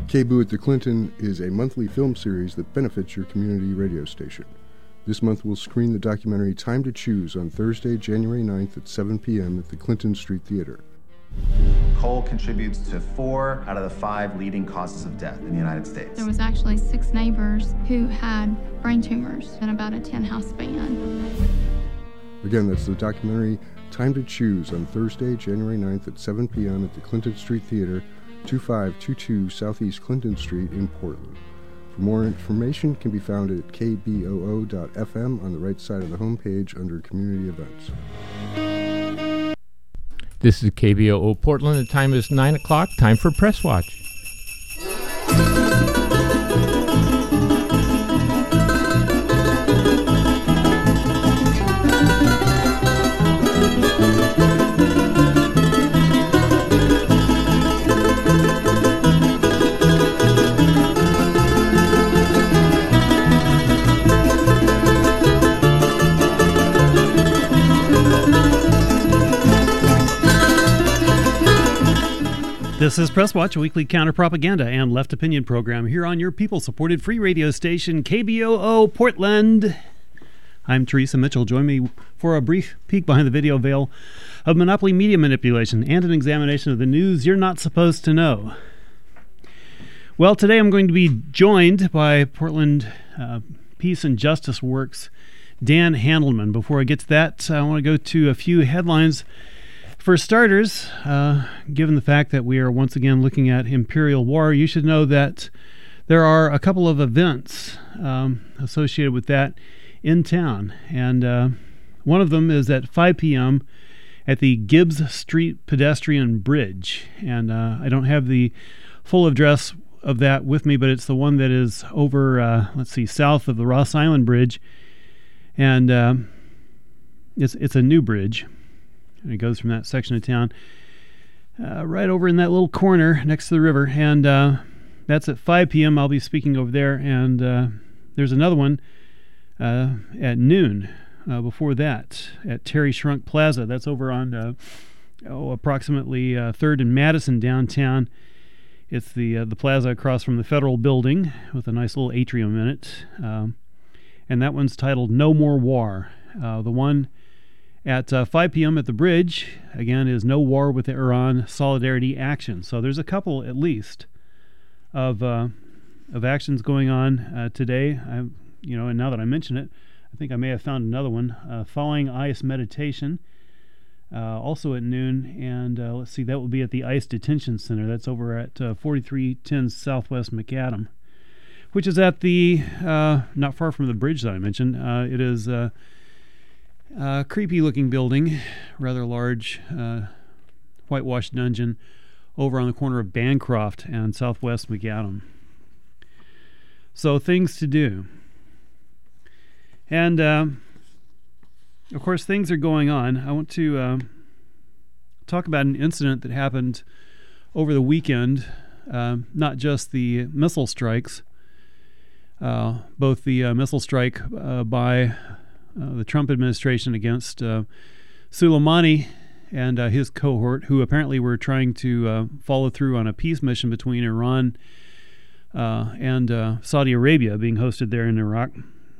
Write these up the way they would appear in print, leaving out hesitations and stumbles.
KBOO at the Clinton is a monthly film series that benefits your community radio station. This month we'll screen the documentary Time to Choose on Thursday, January 9th at 7 p.m. at the Clinton Street Theater. Coal contributes to 4 out of the 5 leading causes of death in the United States. There was actually 6 neighbors who had brain tumors in about a 10-house span. Again, that's the documentary Time to Choose on Thursday, January 9th at 7 p.m. at the Clinton Street Theater, 2522 Southeast Clinton Street in Portland. For more information can be found at kboo.fm on the right side of the homepage under Community Events. This is KBOO Portland. The time is 9 o'clock. Time for Press Watch. This is Press Watch, a weekly counter-propaganda and left opinion program here on your people-supported free radio station, KBOO Portland. I'm Teresa Mitchell. Join me for a brief peek behind the video veil of monopoly media manipulation and an examination of the news you're not supposed to know. Well, today I'm going to be joined by Portland Peace and Justice Works Dan Handelman. Before I get to that, I want to go to a few headlines. For starters, given the fact that we are once again looking at Imperial War, you should know that there are a couple of events associated with that in town. And one of them is at 5 p.m. at the Gibbs Street Pedestrian Bridge. And I don't have the full address of that with me, but it's the one that is over, south of the Ross Island Bridge. And it's a new bridge. And it goes from that section of town right over in that little corner next to the river. And that's at 5 p.m. I'll be speaking over there. And there's another one at noon before that at Terry Shrunk Plaza. That's over on approximately 3rd and Madison downtown. It's the plaza across from the Federal Building with a nice little atrium in it. And that one's titled No More War. The one at 5 p.m. at the bridge, again, is No War with Iran Solidarity Action. So there's a couple, at least, of actions going on today. And now that I mention it, I think I may have found another one. Thawing Ice Meditation, also at noon. And let's see, that will be at the ICE Detention Center. That's over at 4310 Southwest McAdam, which is at the, not far from the bridge that I mentioned. It is creepy-looking building, rather large, whitewashed dungeon over on the corner of Bancroft and Southwest McAdam. So things to do. And, of course, things are going on. I want to talk about an incident that happened over the weekend, not just the missile strikes, both the missile strike by the Trump administration against Soleimani and his cohort, who apparently were trying to follow through on a peace mission between Iran and Saudi Arabia, being hosted there in Iraq.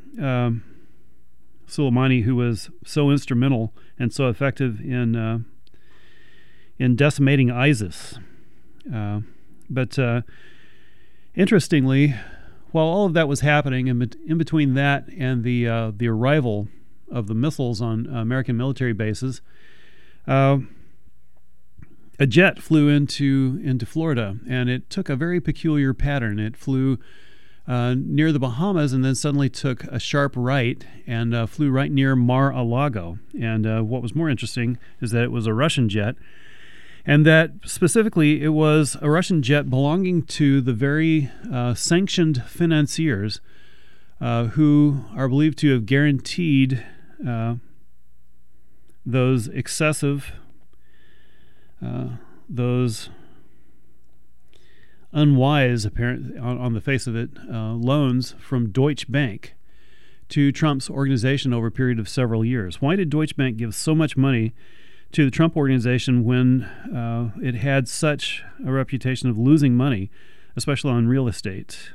Soleimani, who was so instrumental and so effective in decimating ISIS. But interestingly, while all of that was happening, in between that and the arrival of the missiles on American military bases, a jet flew into Florida, and it took a very peculiar pattern. It flew near the Bahamas and then suddenly took a sharp right and flew right near Mar-a-Lago. And what was more interesting is that it was a Russian jet, and that specifically it was a Russian jet belonging to the very sanctioned financiers who are believed to have guaranteed those excessive, those unwise, apparent on the face of it, loans from Deutsche Bank to Trump's organization over a period of several years. Why did Deutsche Bank give so much money to the Trump organization when it had such a reputation of losing money, especially on real estate.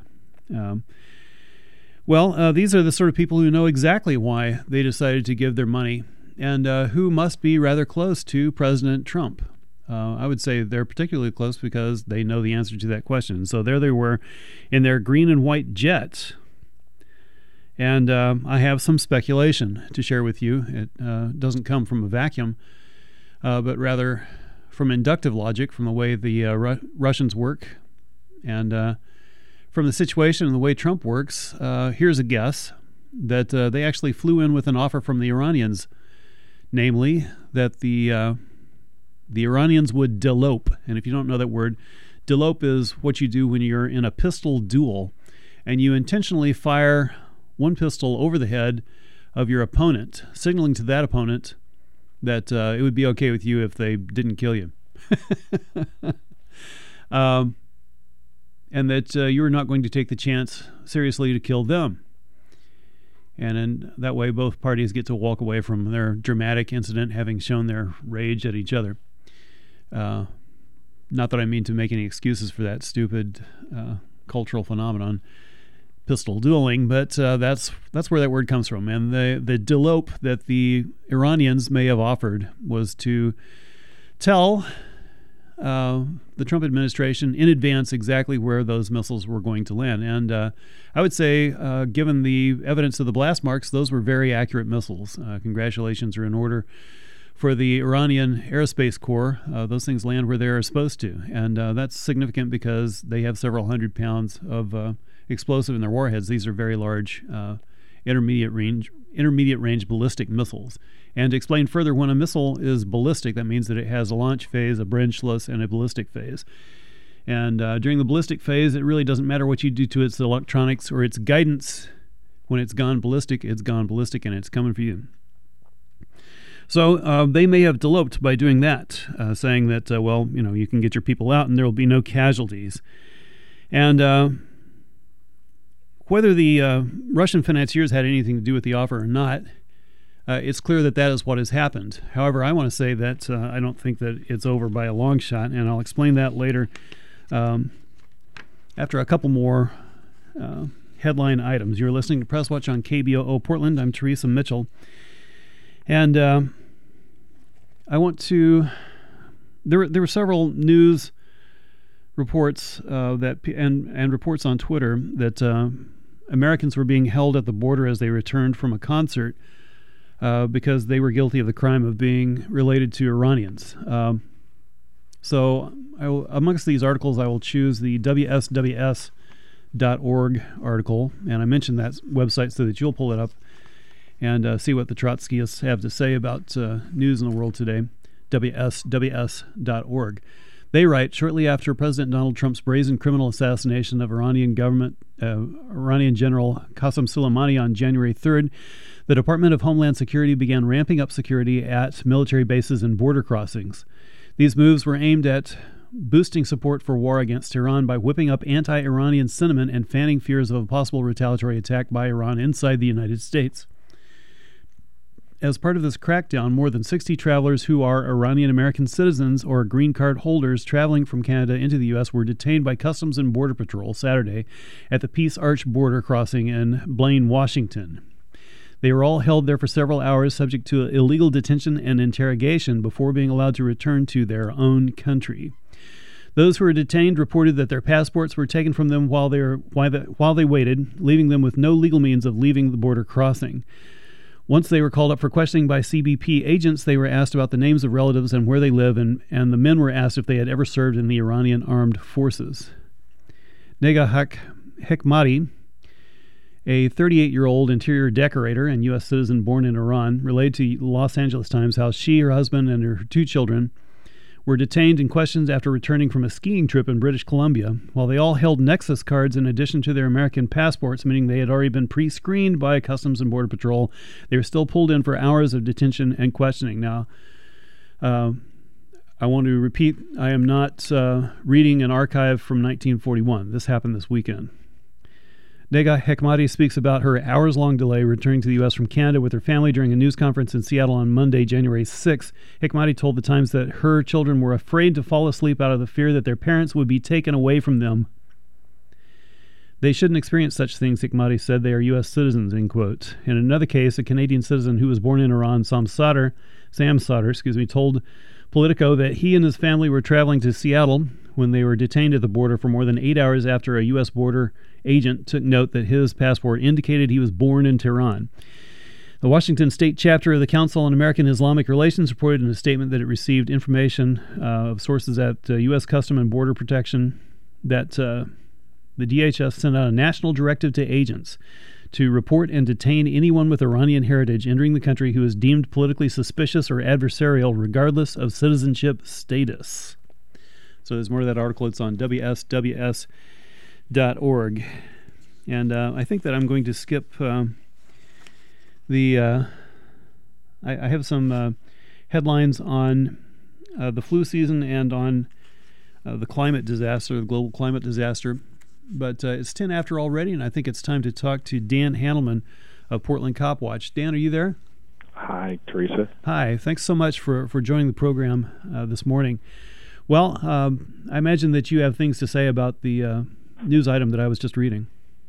These are the sort of people who know exactly why they decided to give their money, and who must be rather close to President Trump. I would say they're particularly close because they know the answer to that question. So there they were in their green and white jet. And I have some speculation to share with you. It doesn't come from a vacuum, but rather from inductive logic, from the way the Russians work, and from the situation and the way Trump works. Here's a guess that they actually flew in with an offer from the Iranians, namely that the Iranians would delope. And if you don't know that word, delope is what you do when you're in a pistol duel and you intentionally fire one pistol over the head of your opponent, signaling to that opponent that it would be okay with you if they didn't kill you. And that you were not going to take the chance seriously to kill them. And in that way, both parties get to walk away from their dramatic incident having shown their rage at each other. Not that I mean to make any excuses for that stupid cultural phenomenon, pistol dueling, but that's where that word comes from. And the delope that the Iranians may have offered was to tell the Trump administration in advance exactly where those missiles were going to land. And I would say, given the evidence of the blast marks, those were very accurate missiles. Congratulations are in order for the Iranian Aerospace Corps. Those things land where they're supposed to. And that's significant because they have several hundred pounds of explosive in their warheads. These are very large intermediate range ballistic missiles. And to explain further, when a missile is ballistic, that means that it has a launch phase, a branchless, and a ballistic phase. And during the ballistic phase, it really doesn't matter what you do to its electronics or its guidance. When it's gone ballistic, and it's coming for you. So they may have deloped by doing that, saying that, you can get your people out and there will be no casualties. And whether the Russian financiers had anything to do with the offer or not, it's clear that is what has happened. However, I want to say that I don't think that it's over by a long shot, and I'll explain that later after a couple more headline items. You're listening to Press Watch on KBOO Portland. I'm Teresa Mitchell. And I want to... There were several news reports and reports on Twitter that Americans were being held at the border as they returned from a concert because they were guilty of the crime of being related to Iranians. So amongst these articles, I will choose the WSWS.org article, and I mentioned that website so that you'll pull it up and see what the Trotskyists have to say about news in the world today. WSWS.org. They write, shortly after President Donald Trump's brazen criminal assassination of Iranian General Qasem Soleimani on January 3rd, the Department of Homeland Security began ramping up security at military bases and border crossings. These moves were aimed at boosting support for war against Iran by whipping up anti-Iranian sentiment and fanning fears of a possible retaliatory attack by Iran inside the United States. As part of this crackdown, more than 60 travelers who are Iranian-American citizens or green card holders traveling from Canada into the U.S. were detained by Customs and Border Patrol Saturday at the Peace Arch border crossing in Blaine, Washington. They were all held there for several hours, subject to illegal detention and interrogation before being allowed to return to their own country. Those who were detained reported that their passports were taken from them while they waited, leaving them with no legal means of leaving the border crossing. Once they were called up for questioning by CBP agents, they were asked about the names of relatives and where they live, and the men were asked if they had ever served in the Iranian armed forces. Nega Hekmati, a 38-year-old interior decorator and U.S. citizen born in Iran, relayed to Los Angeles Times how she, her husband, and her 2 children were detained and questioned after returning from a skiing trip in British Columbia. While they all held Nexus cards in addition to their American passports, meaning they had already been pre-screened by Customs and Border Patrol, they were still pulled in for hours of detention and questioning. Now, I want to repeat, I am not reading an archive from 1941. This happened this weekend. Nega Hekmati speaks about her hours-long delay returning to the U.S. from Canada with her family during a news conference in Seattle on Monday, January 6th. Hekmati told the Times that her children were afraid to fall asleep out of the fear that their parents would be taken away from them. They shouldn't experience such things, Hikmati said. They are U.S. citizens, end quote. In another case, a Canadian citizen who was born in Iran, Sam Sadr, told Politico that he and his family were traveling to Seattle when they were detained at the border for more than 8 hours after a U.S. border agent took note that his passport indicated he was born in Tehran. The Washington State chapter of the Council on American Islamic Relations reported in a statement that it received information of sources at U.S. Custom and Border Protection that the DHS sent out a national directive to agents to report and detain anyone with Iranian heritage entering the country who is deemed politically suspicious or adversarial, regardless of citizenship status. So there's more to that article. It's on WSWS.org. And I think that I'm going to skip I have some headlines on the flu season and on the climate disaster, the global climate disaster. But it's 10 after already, and I think it's time to talk to Dan Handelman of Portland Cop Watch. Dan, are you there? Hi, Teresa. Hi. Thanks so much for joining the program this morning. Well, I imagine that you have things to say about the news item that I was just reading.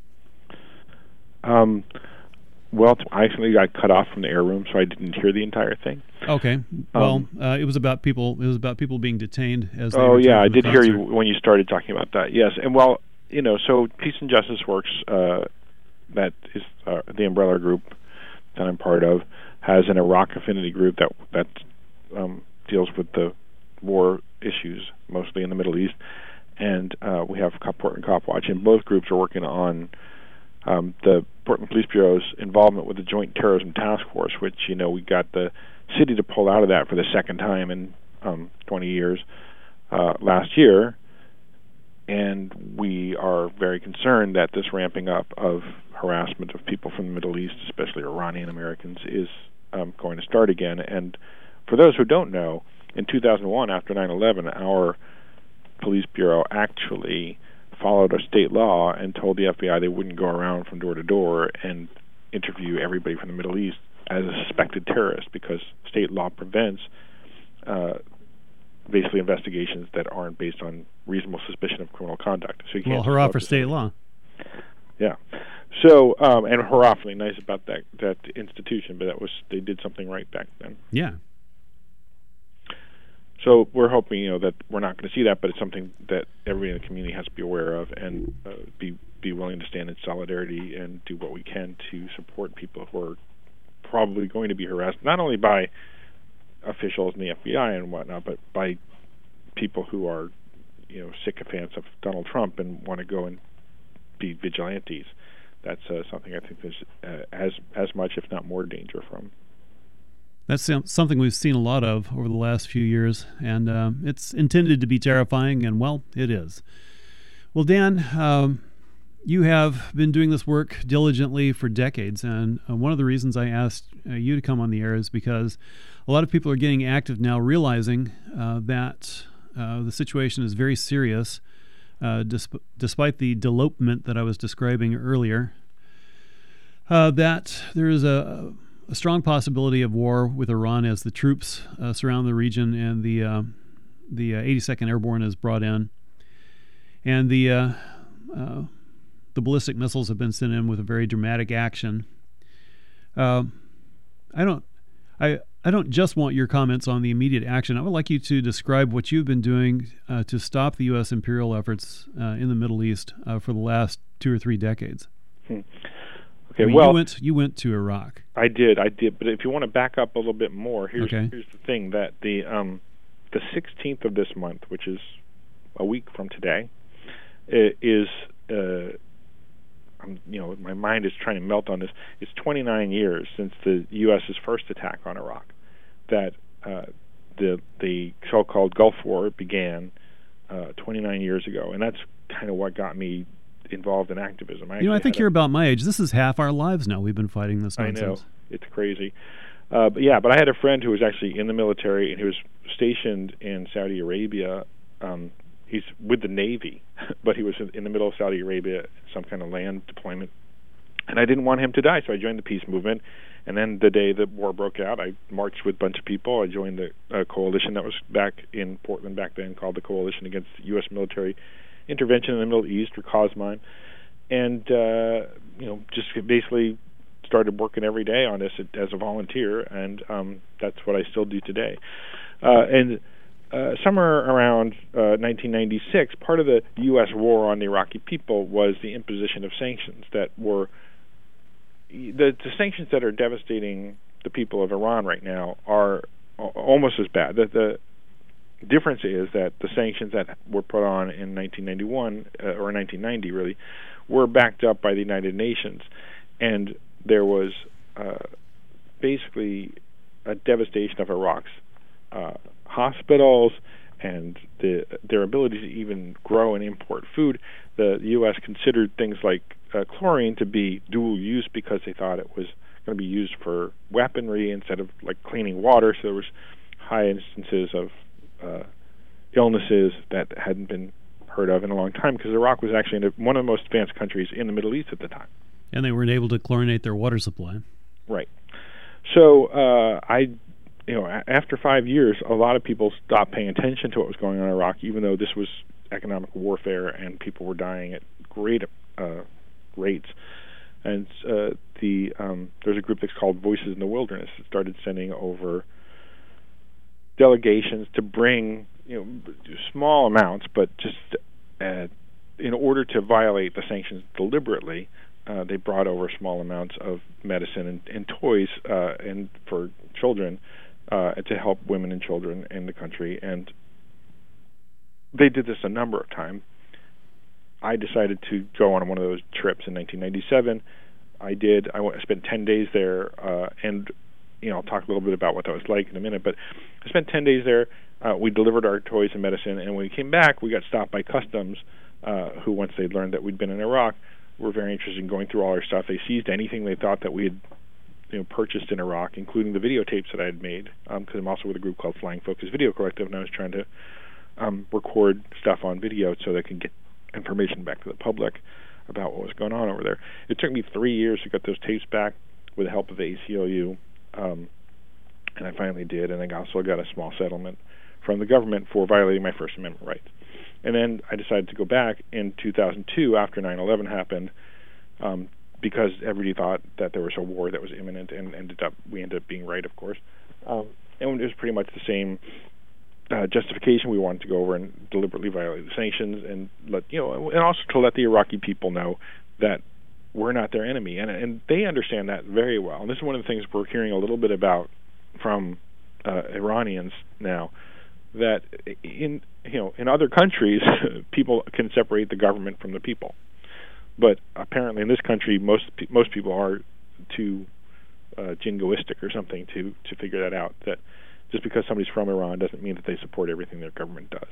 Well, I actually got cut off from the air room, so I didn't hear the entire thing. Okay. Well, it was about people. It was about people being detained as. Oh yeah, I did hear you when you started talking about that. Yes, and well, so Peace and Justice Works, that is the umbrella group that I'm part of, has an Iraq affinity group that deals with the war issues, mostly in the Middle East, and we have Portland Cop Watch, and both groups are working on the Portland Police Bureau's involvement with the Joint Terrorism Task Force, which, we got the city to pull out of that for the second time in 20 years last year. And we are very concerned that this ramping up of harassment of people from the Middle East, especially Iranian Americans, is going to start again. And for those who don't know, in 2001, after 9/11, our police bureau actually followed a state law and told the FBI they wouldn't go around from door to door and interview everybody from the Middle East as a suspected terrorist, because state law prevents basically investigations that aren't based on reasonable suspicion of criminal conduct. So you can't. Well, hurrah for state law. Yeah. So, and hurrah, really nice about that institution, but they did something right back then. Yeah. So we're hoping, that we're not going to see that, but it's something that everybody in the community has to be aware of and be willing to stand in solidarity and do what we can to support people who are probably going to be harassed, not only by officials in the FBI and whatnot, but by people who are, sycophants of Donald Trump and want to go and be vigilantes. That's something I think there's as much, if not more, danger from. That's something we've seen a lot of over the last few years, and it's intended to be terrifying, and, well, it is. Well, Dan, you have been doing this work diligently for decades, and one of the reasons I asked you to come on the air is because a lot of people are getting active now, realizing that the situation is very serious, despite the delopement that I was describing earlier, that there is a strong possibility of war with Iran as the troops surround the region and the 82nd Airborne is brought in, and the ballistic missiles have been sent in with a very dramatic action. I don't just want your comments on the immediate action. I would like you to describe what you've been doing to stop the U.S. imperial efforts in the Middle East for the last 2 or 3 decades. Okay, you went to Iraq. I did. But if you want to back up a little bit more, here's the thing: that the 16th of this month, which is a week from today, is my mind is trying to melt on this. It's 29 years since the U.S.'s first attack on Iraq. That the so-called Gulf War began 29 years ago, and that's kind of what got me involved in activism. I think you're about my age. This is half our lives now. We've been fighting this nonsense. I know. It's crazy. But I had a friend who was actually in the military, and he was stationed in Saudi Arabia. He's with the Navy, but he was in the middle of Saudi Arabia, some kind of land deployment. And I didn't want him to die, so I joined the peace movement. And then the day the war broke out, I marched with a bunch of people. I joined the coalition that was back in Portland back then, called the Coalition Against U.S. Military Intervention in the Middle East, or COSMINE. and just basically started working every day on this as a volunteer, and that's what I still do today. Somewhere around 1996, part of the U.S. war on the Iraqi people was the imposition of sanctions that were the sanctions that are devastating the people of Iran right now are almost as bad. The difference is that the sanctions that were put on in 1991 or 1990 really were backed up by the United Nations, and there was basically a devastation of Iraq's hospitals and their ability to even grow and import food. The U.S. considered things like chlorine to be dual use because they thought it was going to be used for weaponry instead of like cleaning water. So there was high instances of illnesses that hadn't been heard of in a long time, because Iraq was actually one of the most advanced countries in the Middle East at the time. And they weren't able to chlorinate their water supply. Right. So after 5 years, a lot of people stopped paying attention to what was going on in Iraq, even though this was economic warfare and people were dying at great rates. And there's a group that's called Voices in the Wilderness that started sending over delegations to bring small amounts, but just in order to violate the sanctions deliberately, they brought over small amounts of medicine and toys and for children to help women and children in the country. And they did this a number of times. I decided to go on one of those trips in 1997. I did. I spent 10 days there, and I'll talk a little bit about what that was like in a minute. But I spent 10 days there. We delivered our toys and medicine, and when we came back, we got stopped by customs, who, once they'd learned that we'd been in Iraq, were very interested in going through all our stuff. They seized anything they thought that we had purchased in Iraq, including the videotapes that I had made, because I'm also with a group called Flying Focus Video Collective, and I was trying to record stuff on video so they can get information back to the public about what was going on over there. It took me 3 years to get those tapes back with the help of the ACLU, and I finally did, and I also got a small settlement from the government for violating my First Amendment rights. And then I decided to go back in 2002 after 9/11 happened, because everybody thought that there was a war that was imminent, and we ended up being right, of course. And it was pretty much the same justification. We wanted to go over and deliberately violate the sanctions, and and also to let the Iraqi people know that we're not their enemy, and they understand that very well. And this is one of the things we're hearing a little bit about from Iranians now, that in other countries people can separate the government from the people, but apparently in this country most people are too jingoistic or something to figure that out, that just because somebody's from Iran doesn't mean that they support everything their government does.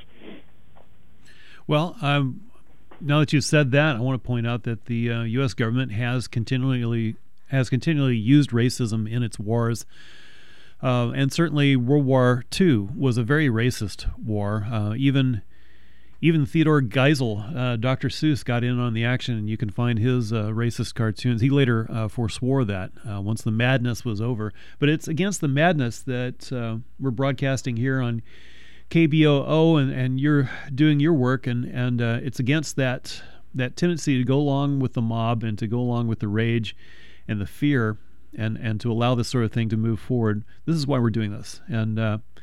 Well, now that you've said that, I want to point out that the U.S. government has continually used racism in its wars. And certainly World War II was a very racist war. Even Theodore Geisel, Dr. Seuss, got in on the action, and you can find his racist cartoons. He later forswore that once the madness was over. But it's against the madness that we're broadcasting here on KBOO, and you're doing your work, and it's against that tendency to go along with the mob and to go along with the rage and the fear, and to allow this sort of thing to move forward. This is why we're doing this. And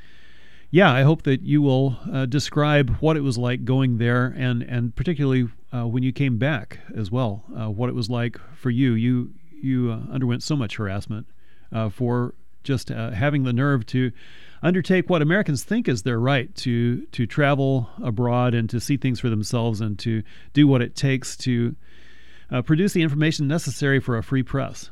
I hope that you will describe what it was like going there, and particularly when you came back as well, what it was like for you. You underwent so much harassment for just having the nerve to undertake what Americans think is their right, to travel abroad and to see things for themselves, and to do what it takes to produce the information necessary for a free press.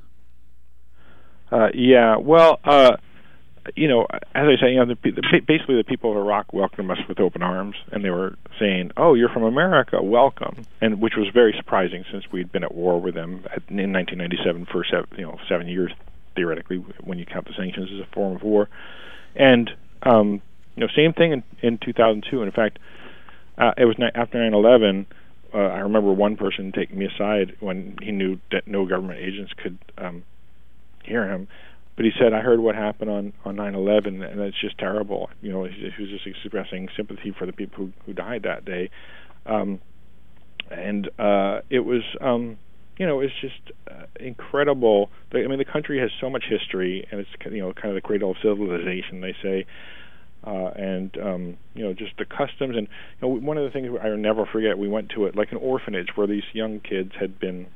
As I say, basically the people of Iraq welcomed us with open arms, and they were saying, "Oh, you're from America, welcome," and which was very surprising since we'd been at war with them in 1997 for 7 years, theoretically, when you count the sanctions as a form of war. And same thing in 2002. And in fact, it was after 9/11. I remember one person taking me aside when he knew that no government agents could hear him. But he said, "I heard what happened on 9/11, and it's just terrible." He was just expressing sympathy for the people who died that day. and it was it's just incredible. I mean, the country has so much history, and it's kind of the cradle of civilization, they say, and just the customs. And one of the things I'll never forget, we went to like an orphanage where these young kids had been,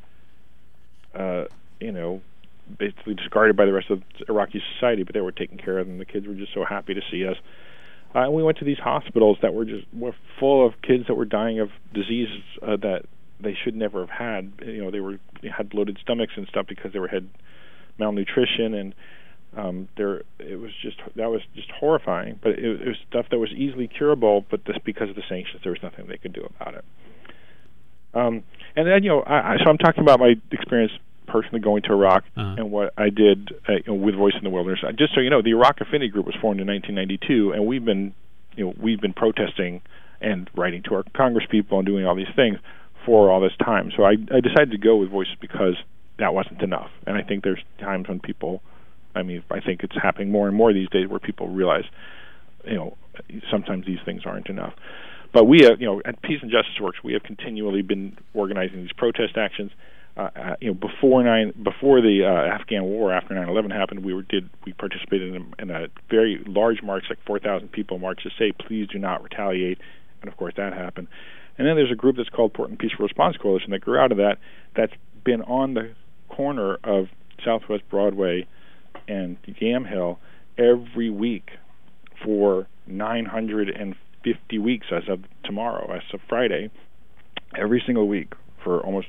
basically discarded by the rest of Iraqi society, but they were taking care of them. The kids were just so happy to see us. And we went to these hospitals that were full of kids that were dying of diseases that they should never have had. They had bloated stomachs and stuff because they had malnutrition, and that was just horrifying. But it was stuff that was easily curable, but just because of the sanctions, there was nothing they could do about it. And then so I'm talking about my experience personally going to Iraq and what I did with Voice in the Wilderness. Just so you know, the Iraq Affinity Group was formed in 1992, and we've been protesting and writing to our congresspeople and doing all these things for all this time. So I decided to go with Voices because that wasn't enough. And I think there's times when people, I think it's happening more and more these days where people realize, sometimes these things aren't enough. But we have, at Peace and Justice Works, we have continually been organizing these protest actions. Before the Afghan war, after 9/11 happened, we participated in a very large march, like 4,000 people march to say, please do not retaliate. And of course that happened. And then there's a group that's called Portland Peaceful Response Coalition that grew out of that, that's been on the corner of Southwest Broadway and Yamhill every week for 950 weeks as of tomorrow, as of Friday, every single week for almost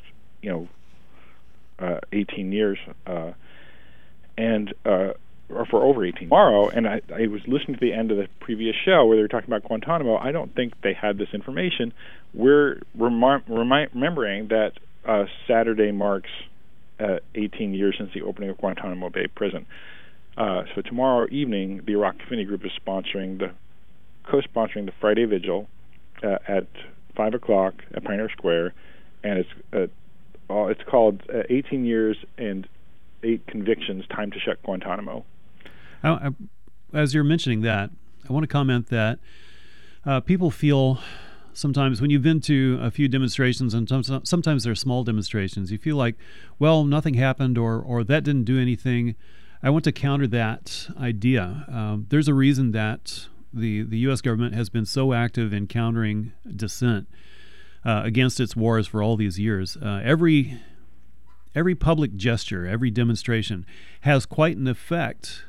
18 years, or for over 18 tomorrow. And I was listening to the end of the previous show where they were talking about Guantanamo. I don't think they had this information. We're remembering that Saturday marks 18 years since the opening of Guantanamo Bay Prison. So tomorrow evening, the Iraq Affinity Group is co-sponsoring the Friday Vigil at 5 o'clock at Pioneer Square, and it's called 18 Years and 8 Convictions, Time to Shut Guantanamo. As you're mentioning that, I want to comment that people feel sometimes when you've been to a few demonstrations, and sometimes they're small demonstrations, you feel like, well, nothing happened or that didn't do anything. I want to counter that idea. There's a reason that the U.S. government has been so active in countering dissent against its wars for all these years. Every public gesture, every demonstration has quite an effect.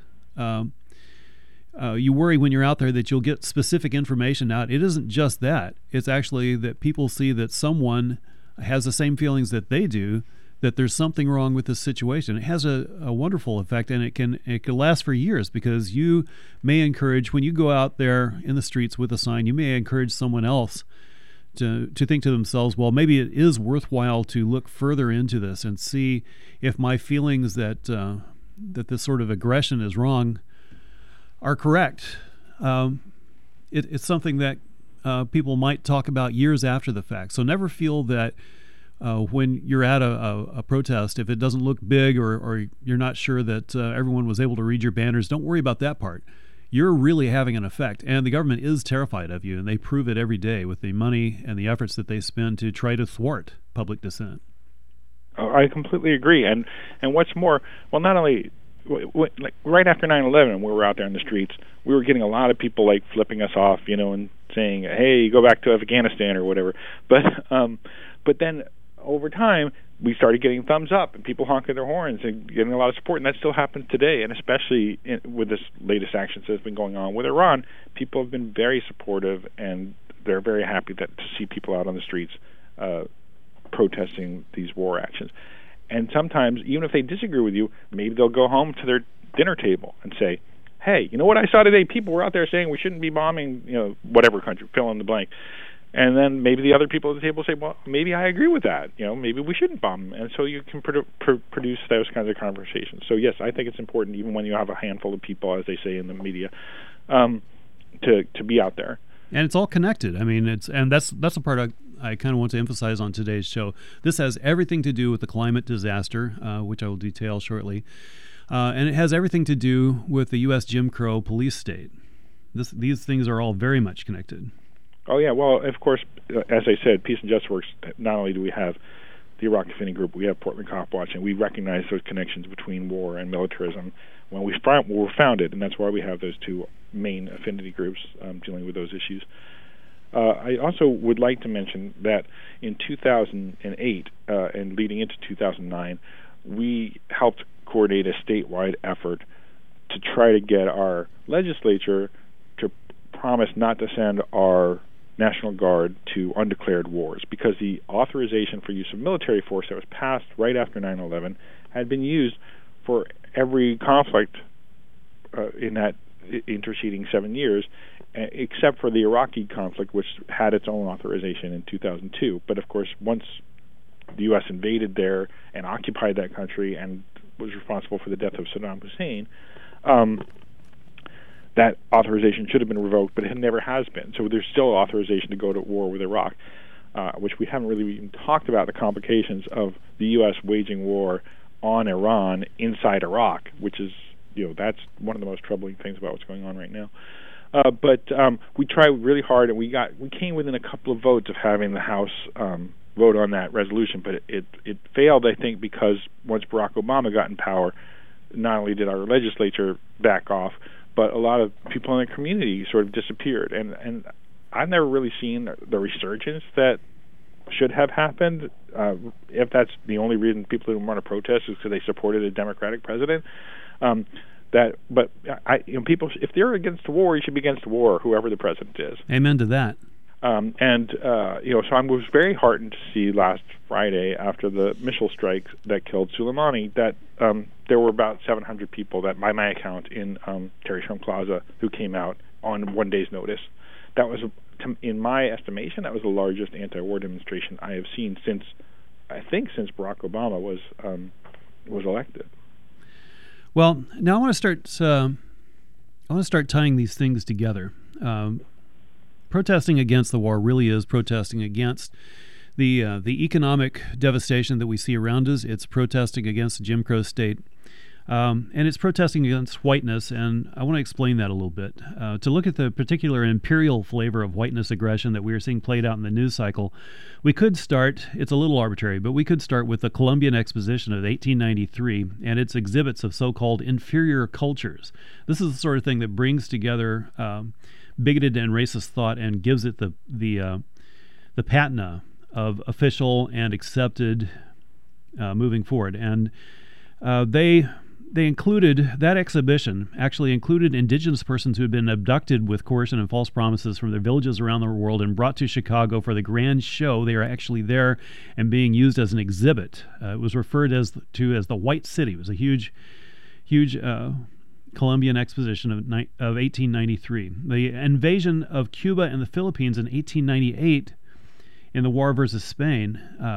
You worry when you're out there that you'll get specific information out. It isn't just that. It's actually that people see that someone has the same feelings that they do, that there's something wrong with this situation. It has a wonderful effect, and it can last for years, because you may encourage, when you go out there in the streets with a sign, you may encourage someone else to think to themselves, well, maybe it is worthwhile to look further into this and see if my feelings that this sort of aggression is wrong are correct. It's something that people might talk about years after the fact. So never feel that when you're at a protest, if it doesn't look big or you're not sure that everyone was able to read your banners, don't worry about that part. You're really having an effect, and the government is terrified of you, and they prove it every day with the money and the efforts that they spend to try to thwart public dissent. Oh, I completely agree. And what's more, well, not only like right after 9/11, when we were out there in the streets, we were getting a lot of people like flipping us off, and saying, "Hey, go back to Afghanistan" or whatever. But then over time, we started getting thumbs up and people honking their horns and getting a lot of support, and that still happens today. And especially with this latest action that's been going on with Iran, people have been very supportive, and they're very happy to see people out on the streets protesting these war actions. And sometimes, even if they disagree with you, maybe they'll go home to their dinner table and say, "Hey, you know what I saw today? People were out there saying we shouldn't be bombing, whatever country, fill in the blank." And then maybe the other people at the table say, "Well, maybe I agree with that. Maybe we shouldn't bomb them." And so you can produce those kinds of conversations. So yes, I think it's important, even when you have a handful of people, as they say in the media, to be out there. And it's all connected. I mean, that's the part I kind of want to emphasize on today's show. This has everything to do with the climate disaster, which I will detail shortly, and it has everything to do with the U.S. Jim Crow police state. These things are all very much connected. Oh, yeah. Well, of course, as I said, Peace and Justice Works, not only do we have the Iraq Affinity Group, we have Portland Cop Watch, and we recognize those connections between war and militarism when we were founded, and that's why we have those two main affinity groups dealing with those issues. I also would like to mention that in 2008 and leading into 2009, we helped coordinate a statewide effort to try to get our legislature to promise not to send our National Guard to undeclared wars, because the authorization for use of military force that was passed right after 9/11 had been used for every conflict in that interceding 7 years, except for the Iraqi conflict, which had its own authorization in 2002. But of course, once the U.S. invaded there and occupied that country and was responsible for the death of Saddam Hussein, that authorization should have been revoked, but it never has been. So there's still authorization to go to war with Iraq, which we haven't really even talked about the complications of the U.S. waging war on Iran inside Iraq, which is, that's one of the most troubling things about what's going on right now. But we tried really hard, and we came within a couple of votes of having the House vote on that resolution, but it failed, I think, because once Barack Obama got in power, not only did our legislature back off, but a lot of people in the community sort of disappeared. And I've never really seen the resurgence that should have happened. If that's the only reason people didn't want to protest is because they supported a Democratic president. People, if they're against the war, you should be against the war, whoever the president is. Amen to that. So I was very heartened to see last Friday, after the missile strike that killed Soleimani, that there were about 700 people that, by my account, in Terry Trump Plaza who came out on 1 day's notice. That was, in my estimation, that was the largest anti-war demonstration I have seen since Barack Obama was elected. Well, now I want to start tying these things together. Protesting against the war really is protesting against the economic devastation that we see around us. It's protesting against the Jim Crow state, and it's protesting against whiteness. And I want to explain that a little bit. To look at the particular imperial flavor of whiteness aggression that we are seeing played out in the news cycle, we could start, it's a little arbitrary, but we could start with the Columbian Exposition of 1893 and its exhibits of so-called inferior cultures. This is the sort of thing that brings together bigoted and racist thought and gives it the patina of official and accepted moving forward. And they included, that exhibition actually included indigenous persons who had been abducted with coercion and false promises from their villages around the world and brought to Chicago for the grand show. They are actually there and being used as an exhibit. It was referred to as the White City. It was a huge Columbian Exposition of 1893. The invasion of Cuba and the Philippines in 1898 in the war versus Spain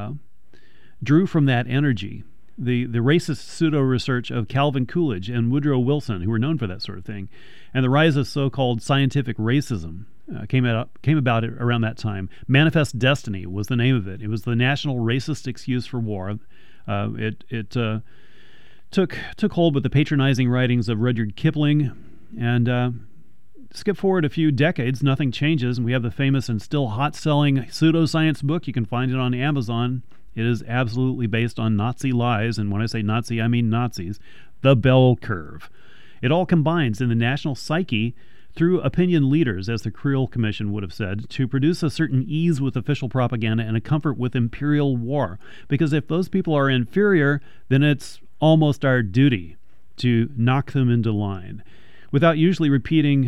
drew from that energy. The racist pseudo-research of Calvin Coolidge and Woodrow Wilson, who were known for that sort of thing, and the rise of so-called scientific racism came about around that time. Manifest Destiny was the name of it. It was the national racist excuse for war. It took hold with the patronizing writings of Rudyard Kipling, and skip forward a few decades, nothing changes, and we have the famous and still hot-selling pseudoscience book. You can find it on Amazon. It is absolutely based on Nazi lies, and when I say Nazi, I mean Nazis. The Bell Curve. It all combines in the national psyche through opinion leaders, as the Creel Commission would have said, to produce a certain ease with official propaganda and a comfort with imperial war. Because if those people are inferior, then it's almost our duty to knock them into line. Without usually repeating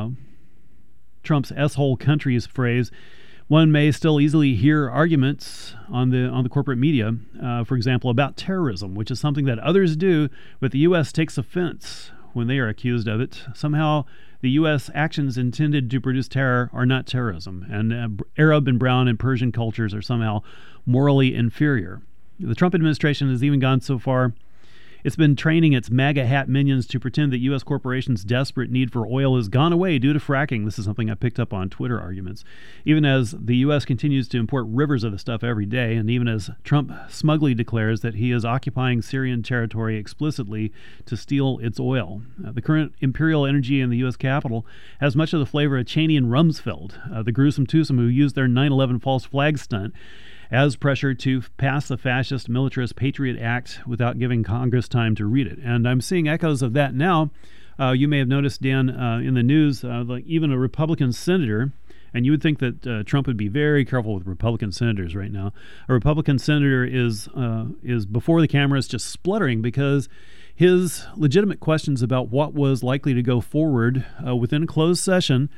Trump's S-hole countries phrase, one may still easily hear arguments on the corporate media, for example, about terrorism, which is something that others do, but the U.S. takes offense when they are accused of it. Somehow, the U.S. actions intended to produce terror are not terrorism, and Arab and brown and Persian cultures are somehow morally inferior. The Trump administration has even gone so far It's been training its MAGA hat minions to pretend that U.S. corporations' desperate need for oil has gone away due to fracking. This is something I picked up on Twitter arguments. Even as the U.S. continues to import rivers of the stuff every day, and even as Trump smugly declares that he is occupying Syrian territory explicitly to steal its oil. The current imperial energy in the U.S. Capitol has much of the flavor of Cheney and Rumsfeld, the gruesome twosome who used their 9/11 false flag stunt as pressure to pass the fascist militarist Patriot Act without giving Congress time to read it. And I'm seeing echoes of that now. You may have noticed, Dan, in the news, like even a Republican senator, and you would think that Trump would be very careful with Republican senators right now. A Republican senator is before the cameras just spluttering because his legitimate questions about what was likely to go forward within a closed session,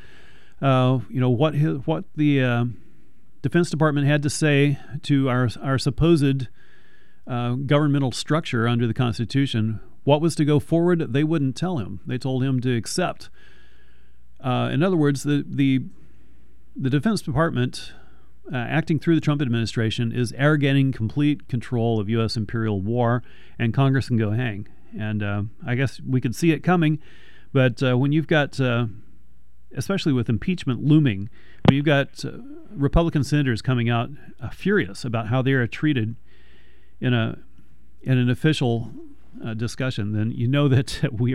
what the Defense Department had to say to our supposed governmental structure under the Constitution, what was to go forward, they wouldn't tell him. They told him to accept. In other words, the Defense Department, acting through the Trump administration, is arrogating complete control of U.S. imperial war, and Congress can go hang. And I guess we could see it coming, but when you've got, especially with impeachment looming, when you've got Republican senators coming out furious about how they are treated in an official discussion, then you know that we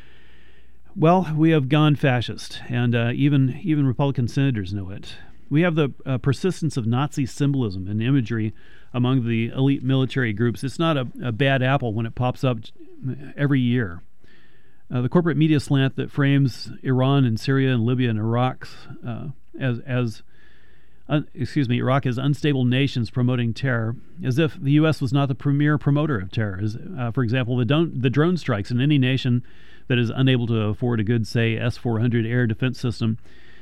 have gone fascist, and even Republican senators know it. We have the persistence of Nazi symbolism and imagery among the elite military groups. It's not a bad apple when it pops up every year. The corporate media slant that frames Iran and Syria and Libya and Iraq Iraq as unstable nations promoting terror, as if the U.S. was not the premier promoter of terror. For example, the drone strikes in any nation that is unable to afford a good, say, S-400 air defense system.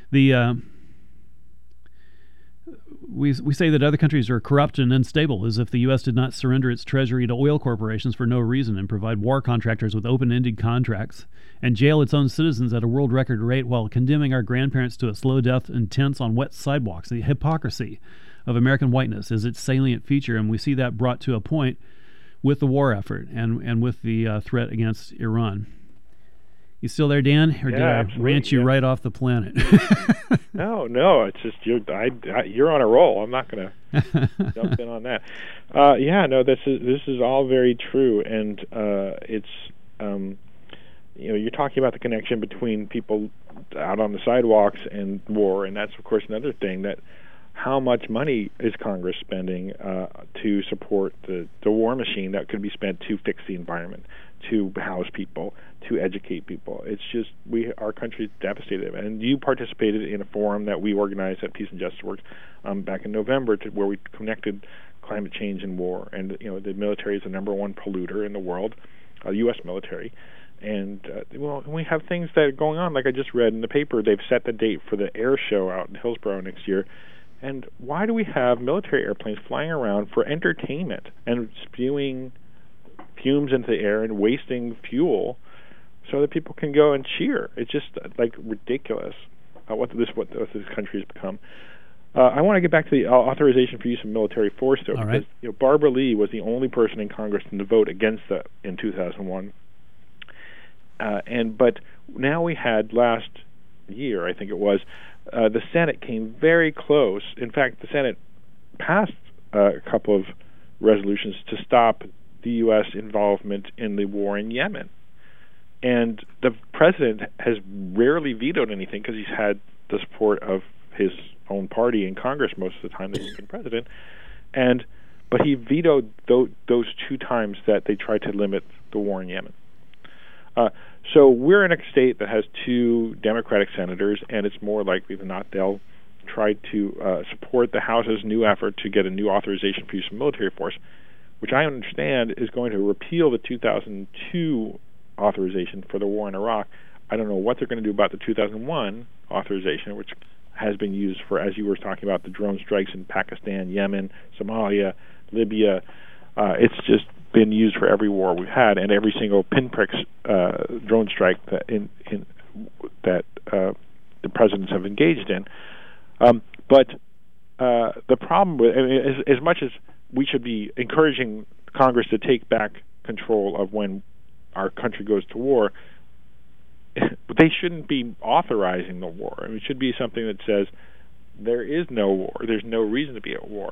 We say that other countries are corrupt and unstable, as if the U.S. did not surrender its treasury to oil corporations for no reason and provide war contractors with open-ended contracts and jail its own citizens at a world record rate while condemning our grandparents to a slow death in tents on wet sidewalks. The hypocrisy of American whiteness is its salient feature, and we see that brought to a point with the war effort and with the threat against Iran. You still there, Dan? Or did I rant you right off the planet? No, it's just you're on a roll. I'm not going to jump in on that. This is all very true, and it's you're talking about the connection between people out on the sidewalks and war, and that's of course another thing. That how much money is Congress spending to support the war machine that could be spent to fix the environment, to house people, to educate people? It's just our country is devastated. And you participated in a forum that we organized at Peace and Justice Works back in November, where we connected climate change and war. And the military is the number one polluter in the world, U.S. military. And we have things that are going on. Like I just read in the paper, they've set the date for the air show out in Hillsborough next year. And why do we have military airplanes flying around for entertainment and spewing fumes into the air and wasting fuel so that people can go and cheer? It's just like ridiculous what this country has become. I want to get back to the authorization for use of military force, though, because Barbara Lee was the only person in Congress to vote against that in 2001. But now we had last year, I think it was, the Senate came very close. In fact, the Senate passed a couple of resolutions to stop the U.S. involvement in the war in Yemen. And the president has rarely vetoed anything because he's had the support of his own party in Congress most of the time that he's been president. But he vetoed those two times that they tried to limit the war in Yemen. So we're in a state that has two Democratic senators, and it's more likely than not they'll try to support the House's new effort to get a new authorization for use of military force, which I understand is going to repeal the 2002 authorization for the war in Iraq. I don't know what they're going to do about the 2001 authorization, which has been used for, as you were talking about, the drone strikes in Pakistan, Yemen, Somalia, Libya. It's just been used for every war we've had, and every single pinprick drone strike that the presidents have engaged in. But the problem with, as much as we should be encouraging Congress to take back control of when our country goes to war, they shouldn't be authorizing the war. I mean, it should be something that says there is no war. There's no reason to be at war.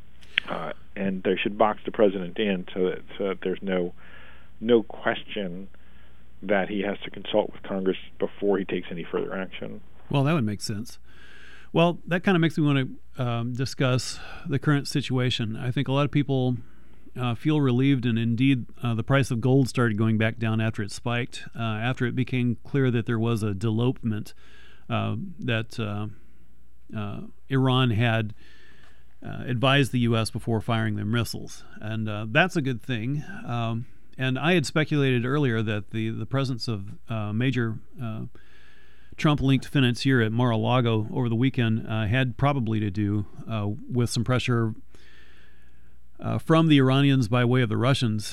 And they should box the president in so that there's no question that he has to consult with Congress before he takes any further action. Well, that would make sense. Well, that kind of makes me want to discuss the current situation. I think a lot of people feel relieved, and indeed the price of gold started going back down after it spiked, after it became clear that there was a delopement that Iran had advised the U.S. before firing their missiles. And that's a good thing. And I had speculated earlier that the presence of major Trump-linked financier at Mar-a-Lago over the weekend had probably to do with some pressure from the Iranians by way of the Russians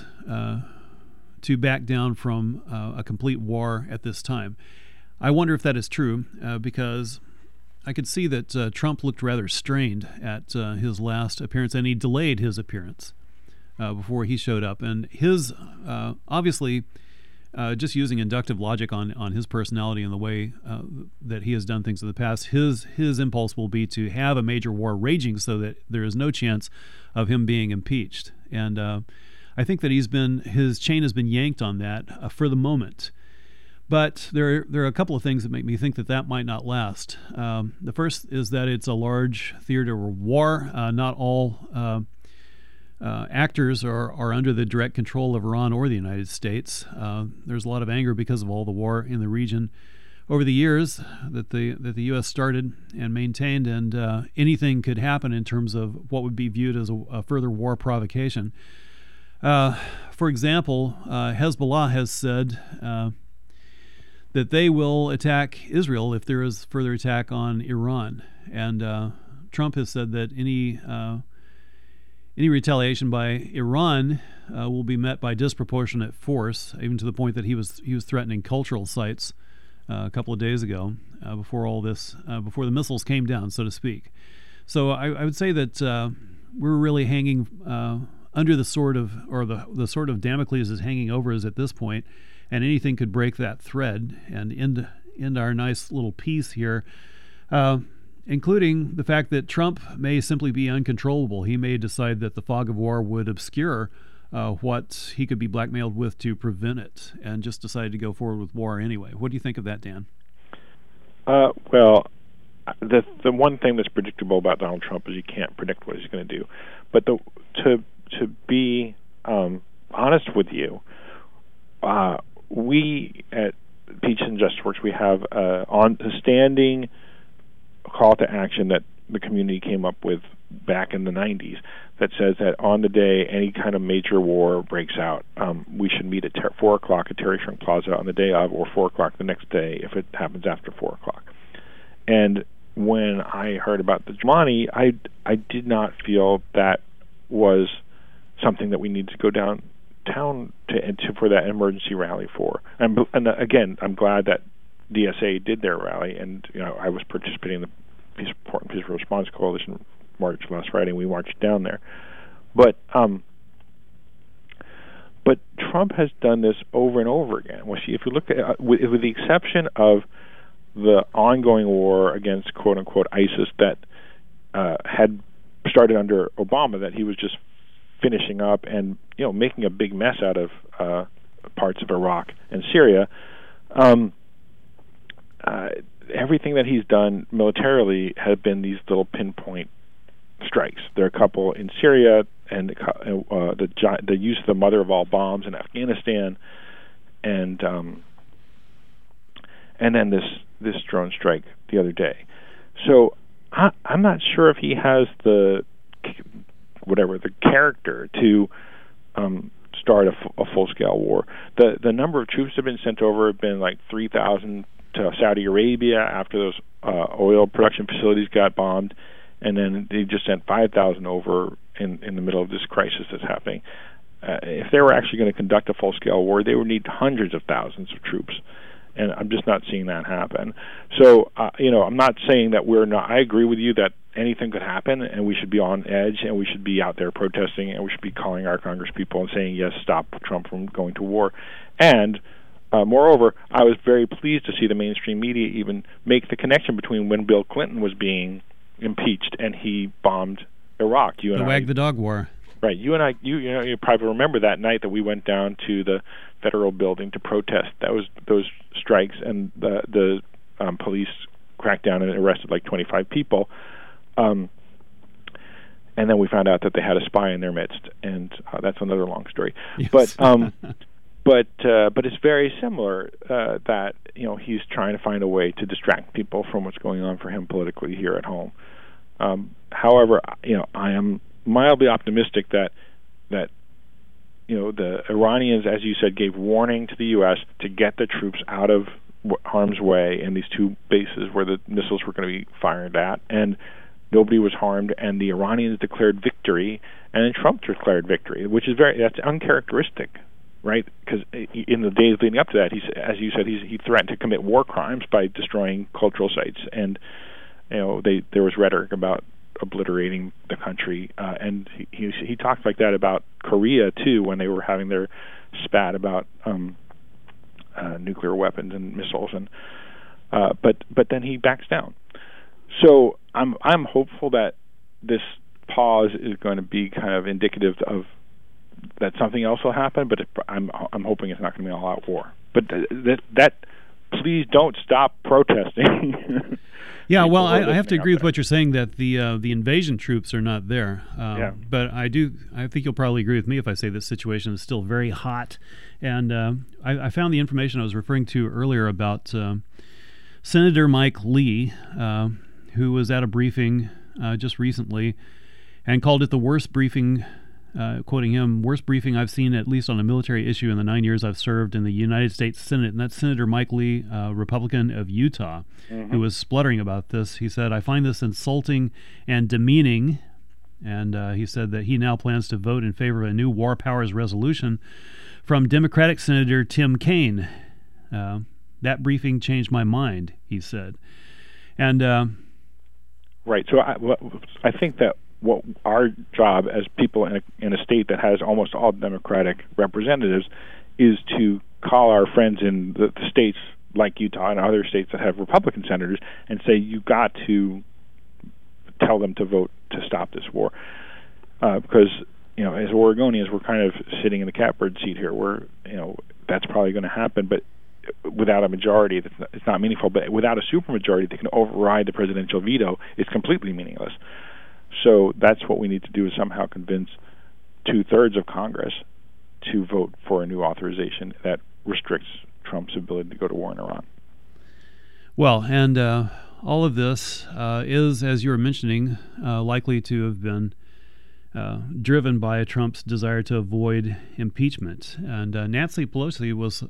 to back down from a complete war at this time. I wonder if that is true because I could see that Trump looked rather strained at his last appearance, and he delayed his appearance before he showed up. And his, obviously, just using inductive logic on his personality and the way that he has done things in the past, his impulse will be to have a major war raging so that there is no chance of him being impeached. And I think that his chain has been yanked on that for the moment. But there are a couple of things that make me think that might not last. The first is that it's a large theater of war. Not all actors are under the direct control of Iran or the United States. There's a lot of anger because of all the war in the region over the years that the U.S. started and maintained, and anything could happen in terms of what would be viewed as a further war provocation. For example, Hezbollah has said that they will attack Israel if there is further attack on Iran, and Trump has said that any retaliation by Iran will be met by disproportionate force, even to the point that he was threatening cultural sites a couple of days ago before all this, before the missiles came down, so to speak. So I would say that we're really hanging under the sword of, or the sword of Damocles is hanging over us at this point, and anything could break that thread and end our nice little peace here. Including the fact that Trump may simply be uncontrollable. He may decide that the fog of war would obscure what he could be blackmailed with to prevent it, and just decide to go forward with war anyway. What do you think of that, Dan? Well, the one thing that's predictable about Donald Trump is you can't predict what he's going to do. But to be honest with you, we at Peace and Justice Works, we have on a standing call to action that the community came up with back in the 90s that says that on the day any kind of major war breaks out, we should meet at 4 o'clock at Terry Shrunk Plaza on the day of, or 4 o'clock the next day if it happens after 4 o'clock. And when I heard about the Jumani, I did not feel that was something that we need to go downtown to for that emergency rally for. And again, I'm glad that DSA did their rally, and I was participating in the Portland Peaceful Response Coalition march last Friday, and we marched down there. But Trump has done this over and over again. Well, see, if you look at with the exception of the ongoing war against quote unquote ISIS that had started under Obama, that he was just finishing up and making a big mess out of parts of Iraq and Syria. Everything that he's done militarily have been these little pinpoint strikes. There are a couple in Syria, and the use of the mother of all bombs in Afghanistan, and then this drone strike the other day. So I'm not sure if he has the character to start a full-scale war. The number of troops that have been sent over have been like 3,000 to Saudi Arabia after those oil production facilities got bombed, and then they just sent 5,000 over in the middle of this crisis that's happening. If they were actually going to conduct a full-scale war, they would need hundreds of thousands of troops. And I'm just not seeing that happen. So, I'm not saying that we're not. I agree with you that anything could happen, and we should be on edge, and we should be out there protesting, and we should be calling our congresspeople and saying, yes, stop Trump from going to war. And moreover, I was very pleased to see the mainstream media even make the connection between when Bill Clinton was being impeached and he bombed Iraq. The Wag the Dog War. Right. You and I, you probably remember that night that we went down to the Federal Building to protest. That was those strikes, and the police cracked down and arrested like 25 people. And then we found out that they had a spy in their midst, and that's another long story. Yes. But it's very similar that he's trying to find a way to distract people from what's going on for him politically here at home. However, I am mildly optimistic that the Iranians, as you said, gave warning to the U.S. to get the troops out of harm's way in these two bases where the missiles were going to be fired at, and nobody was harmed, and the Iranians declared victory, and then Trump declared victory, which is that's uncharacteristic, right? Because in the days leading up to that, as you said, he threatened to commit war crimes by destroying cultural sites, and there was rhetoric about obliterating the country, and he talked like that about Korea too when they were having their spat about nuclear weapons and missiles, and but then he backs down. So I'm hopeful that this pause is going to be kind of indicative of that something else will happen, but I'm hoping it's not going to be an all-out war. But that please don't stop protesting. Yeah, well, I have to agree with what you're saying, that the invasion troops are not there. But I think you'll probably agree with me if I say this situation is still very hot. And I found the information I was referring to earlier about Senator Mike Lee, who was at a briefing just recently and called it the worst briefing, quoting him, worst briefing I've seen, at least on a military issue, in the 9 years I've served in the United States Senate. And that's Senator Mike Lee, Republican of Utah, who was spluttering about this. He said, I find this insulting and demeaning. And he said that he now plans to vote in favor of a new war powers resolution from Democratic Senator Tim Kaine. That briefing changed my mind, he said. And right. So I think that what our job as people in a state that has almost all Democratic representatives is to call our friends in the states like Utah and other states that have Republican senators and say, you got to tell them to vote to stop this war. Because, as Oregonians, we're kind of sitting in the catbird seat here. That's probably going to happen, but without a majority, it's not meaningful. But without a supermajority that can override the presidential veto, it's completely meaningless. So that's what we need to do, is somehow convince 2/3 of Congress to vote for a new authorization that restricts Trump's ability to go to war in Iran. Well, and all of this is, as you were mentioning, likely to have been driven by Trump's desire to avoid impeachment. And Nancy Pelosi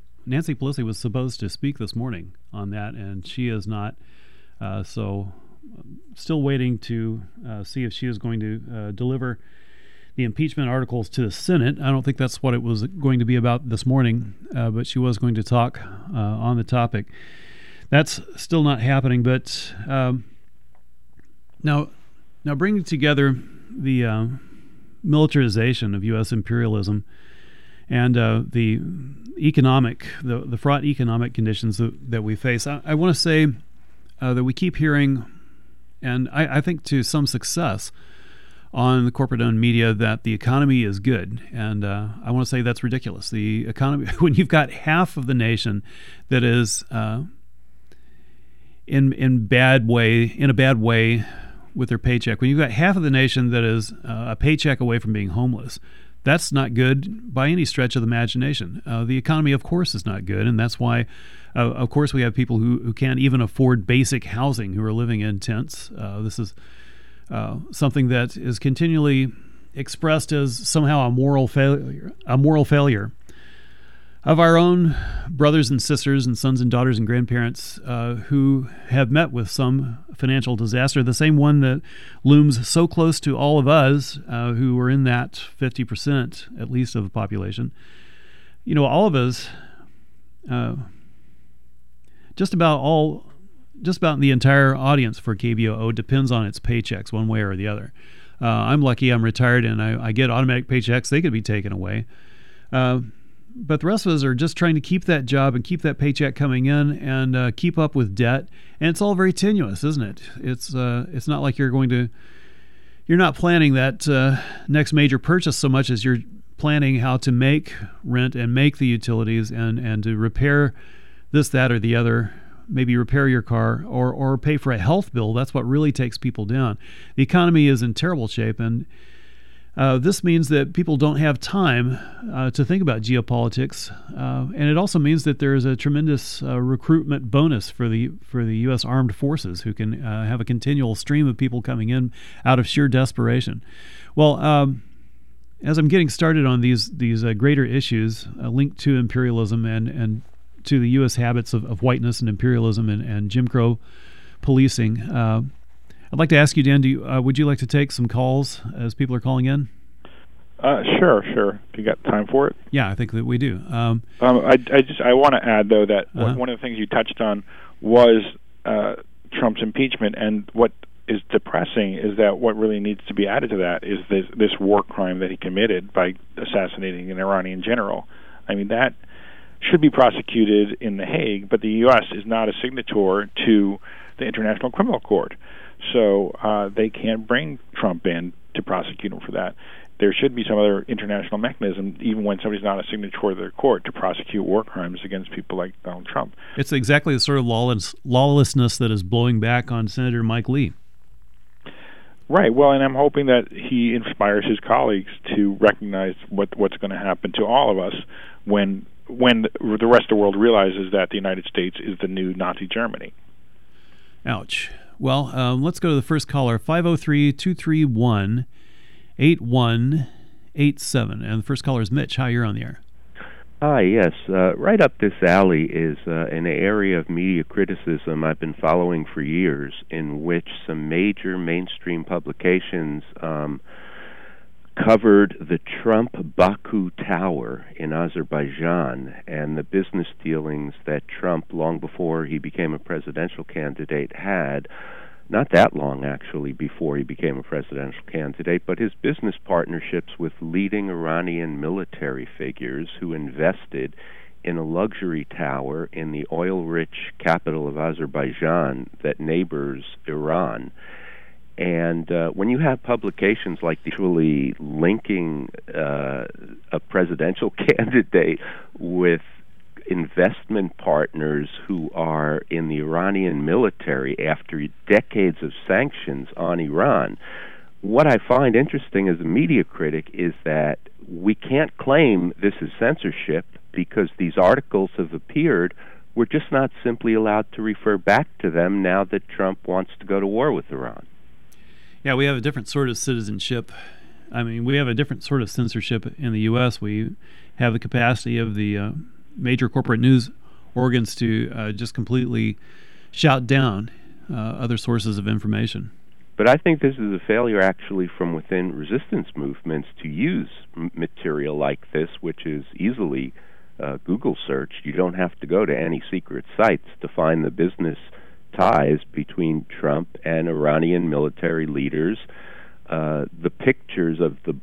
was supposed to speak this morning on that, and she is not. So still waiting to see if she is going to deliver the impeachment articles to the Senate. I don't think that's what it was going to be about this morning, but she was going to talk on the topic. That's still not happening, but now bringing together the militarization of U.S. imperialism and the fraught economic conditions that we face, I want to say that we keep hearing, and I think to some success, on the corporate-owned media, that the economy is good, and I want to say that's ridiculous. The economy, when you've got half of the nation that is in a bad way with their paycheck, when you've got half of the nation that is a paycheck away from being homeless, that's not good by any stretch of the imagination. The economy, of course, is not good, and that's why, of course, we have people who can't even afford basic housing, who are living in tents. This is something that is continually expressed as somehow a moral failure of our own brothers and sisters and sons and daughters and grandparents who have met with some financial disaster, the same one that looms so close to all of us who are in that 50% at least of the population. All of us just about the entire audience for KBOO depends on its paychecks one way or the other. I'm lucky I'm retired and I get automatic paychecks. They could be taken away. But the rest of us are just trying to keep that job and keep that paycheck coming in and keep up with debt. And it's all very tenuous, isn't it? It's not like you're not planning that next major purchase so much as you're planning how to make rent and make the utilities and to repair this, that, or the other. Maybe repair your car or pay for a health bill. That's what really takes people down. The economy is in terrible shape, and this means that people don't have time to think about geopolitics, and it also means that there is a tremendous recruitment bonus for the U.S. Armed Forces, who can have a continual stream of people coming in out of sheer desperation. Well, as I'm getting started on these greater issues linked to imperialism and to the U.S. habits of whiteness and imperialism and Jim Crow policing, I'd like to ask you, Dan, would you like to take some calls as people are calling in? Sure. You got time for it? Yeah, I think that we do. I want to add, though, that one of the things you touched on was Trump's impeachment, and what is depressing is that what really needs to be added to that is this war crime that he committed by assassinating an Iranian general. I mean, that should be prosecuted in The Hague, but the U.S. is not a signatory to the International Criminal Court. So they can't bring Trump in to prosecute him for that. There should be some other international mechanism, even when somebody's not a signatory to their court, to prosecute war crimes against people like Donald Trump. It's exactly the sort of lawlessness that is blowing back on Senator Mike Lee. Right. Well, and I'm hoping that he inspires his colleagues to recognize what's going to happen to all of us when the rest of the world realizes that the United States is the new Nazi Germany. Ouch. Well, let's go to the first caller, 503-231-8187. And the first caller is Mitch. Hi, you're on the air. Hi, yes. Right up this alley is an area of media criticism I've been following for years, in which some major mainstream publications covered the Trump Baku Tower in Azerbaijan and the business dealings that Trump, long before he became a presidential candidate, had. Not that long, actually, before he became a presidential candidate, but his business partnerships with leading Iranian military figures who invested in a luxury tower in the oil-rich capital of Azerbaijan that neighbors Iran. And when you have publications like actually linking a presidential candidate with investment partners who are in the Iranian military after decades of sanctions on Iran, what I find interesting as a media critic is that we can't claim this is censorship because these articles have appeared. We're just not simply allowed to refer back to them now that Trump wants to go to war with Iran. Yeah, we have a different sort of citizenship. I mean, we have a different sort of censorship in the U.S. We have the capacity of the major corporate news organs to just completely shout down other sources of information. But I think this is a failure actually from within resistance movements to use material like this, which is easily Google searched. You don't have to go to any secret sites to find the business ties between Trump and Iranian military leaders. The pictures of the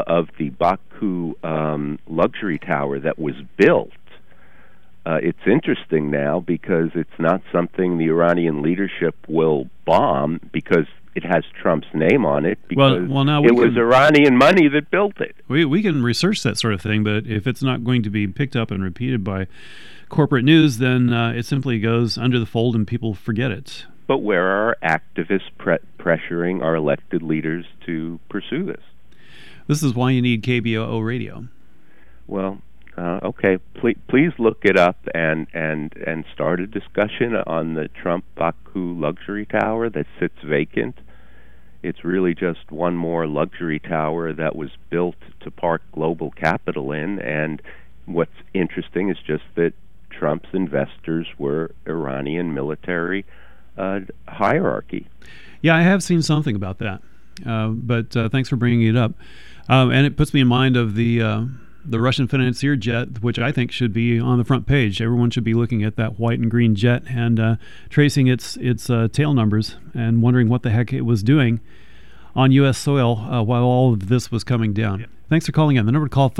Baku luxury tower that was built. It's interesting now because it's not something the Iranian leadership will bomb because it has Trump's name on it, because now it was Iranian money that built it. We can research that sort of thing, but if it's not going to be picked up and repeated by corporate news, then it simply goes under the fold and people forget it. But where are activists pressuring our elected leaders to pursue this? This is why you need KBOO radio. Well, okay, please look it up and start a discussion on the Trump Baku luxury tower that sits vacant. It's really just one more luxury tower that was built to park global capital in, and what's interesting is just that Trump's investors were Iranian military hierarchy. Yeah, I have seen something about that, but thanks for bringing it up. And it puts me in mind of the Russian financier jet, which I think should be on the front page. Everyone should be looking at that white and green jet and tracing its tail numbers and wondering what the heck it was doing on U.S. soil while all of this was coming down. Yeah. Thanks for calling in. The number to call,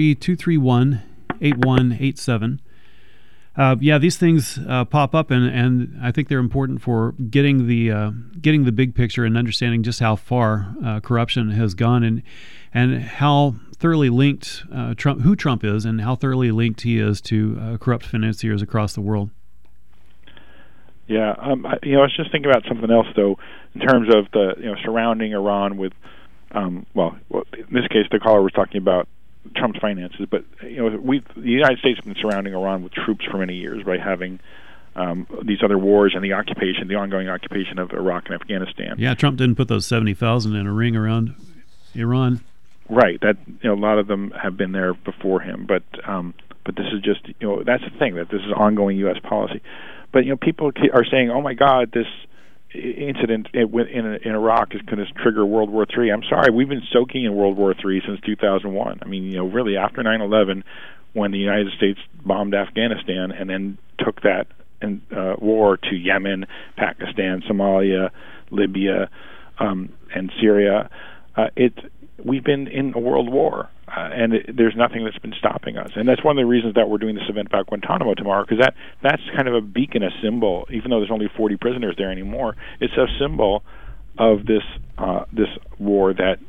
503-231-8187. These things pop up, and I think they're important for getting the big picture and understanding just how far corruption has gone and how thoroughly linked Trump is, and how thoroughly linked he is to corrupt financiers across the world. Yeah, I was just thinking about something else though, in terms of the surrounding Iran with, in this case the caller was talking about Trump's finances, but the United States has been surrounding Iran with troops for many years by having these other wars and the ongoing occupation of Iraq and Afghanistan. Yeah, Trump didn't put those 70,000 in a ring around Iran. Right. That a lot of them have been there before him, but this is just that's the thing, that this is ongoing U.S. policy. But people are saying, "Oh my God, this incident in Iraq is going to trigger World War III." I'm sorry, we've been soaking in World War III since 2001. I mean, really after 9/11, when the United States bombed Afghanistan and then took that war to Yemen, Pakistan, Somalia, Libya, and Syria, we've been in a world war, and there's nothing that's been stopping us. And that's one of the reasons that we're doing this event about Guantanamo tomorrow, because that's kind of a beacon, a symbol, even though there's only 40 prisoners there anymore. It's a symbol of this war that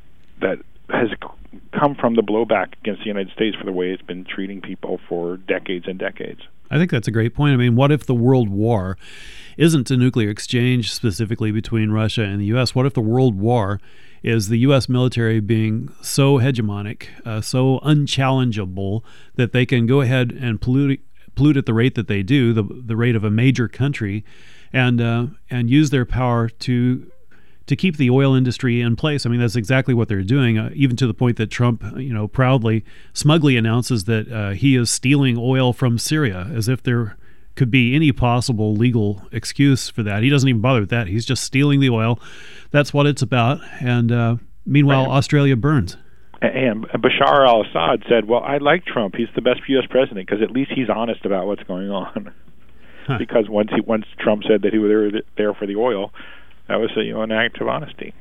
has come from the blowback against the United States for the way it's been treating people for decades and decades. I think that's a great point. I mean, what if the world war isn't a nuclear exchange specifically between Russia and the U.S.? What if the world war is the U.S. military being so hegemonic, so unchallengeable, that they can go ahead and pollute at the rate that they do, the rate of a major country, and use their power to keep the oil industry in place? I mean, that's exactly what they're doing, even to the point that Trump, proudly, smugly announces that he is stealing oil from Syria, as if there could be any possible legal excuse for that. He doesn't even bother with that. He's just stealing the oil. That's what it's about. And meanwhile, Australia burns. And Bashar al-Assad said, well, I like Trump. He's the best U.S. president because at least he's honest about what's going on. Huh. Because once Trump said that he was there for the oil, that was an act of honesty.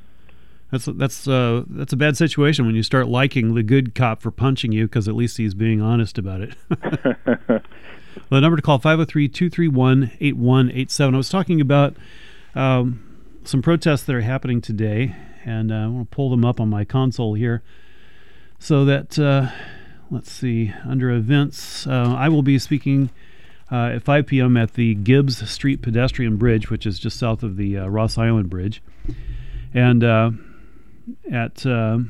That's a bad situation when you start liking the good cop for punching you because at least he's being honest about it. Well, the number to call, 503-231-8187. I was talking about some protests that are happening today, and I want to pull them up on my console here so that, let's see, under events, I will be speaking at 5 p.m. at the Gibbs Street Pedestrian Bridge, which is just south of the Ross Island Bridge. And at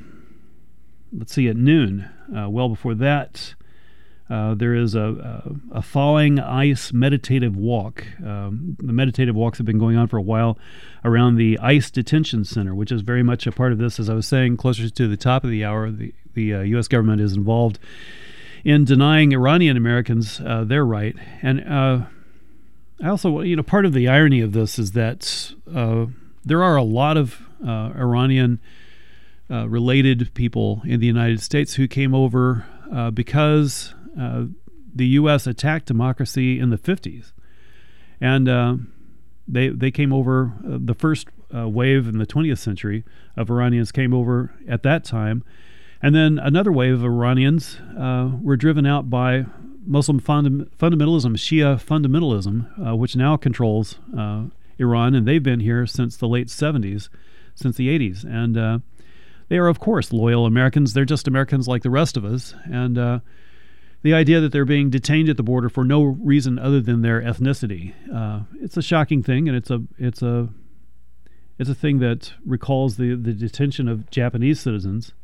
noon, well before that, there is a thawing ice meditative walk. The meditative walks have been going on for a while around the Ice Detention Center, which is very much a part of this. As I was saying, closer to the top of the hour, the U.S. government is involved in denying Iranian Americans their right. And I also, part of the irony of this is that there are a lot of Iranian related people in the United States who came over because the U.S. attacked democracy in the 50s. And they came over, the first wave in the 20th century of Iranians came over at that time. And then another wave of Iranians were driven out by Muslim fundamentalism, Shia fundamentalism, which now controls Iran. And they've been here since the late 70s, since the 80s. And they are, of course, loyal Americans. They're just Americans like the rest of us. And the idea that they're being detained at the border for no reason other than their ethnicity, it's a shocking thing, and it's a thing that recalls the detention of Japanese citizens